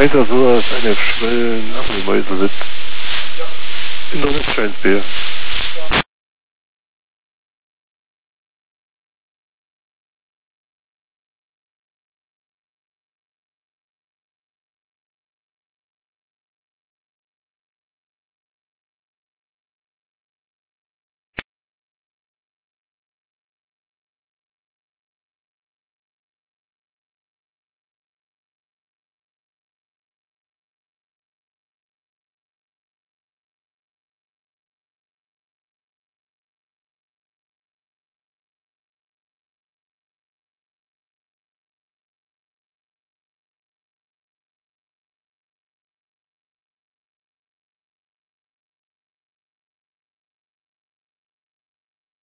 Scheint ja so, dass eine Schwellen-Apfelmäuse sitzt. In der Luft scheint es hier.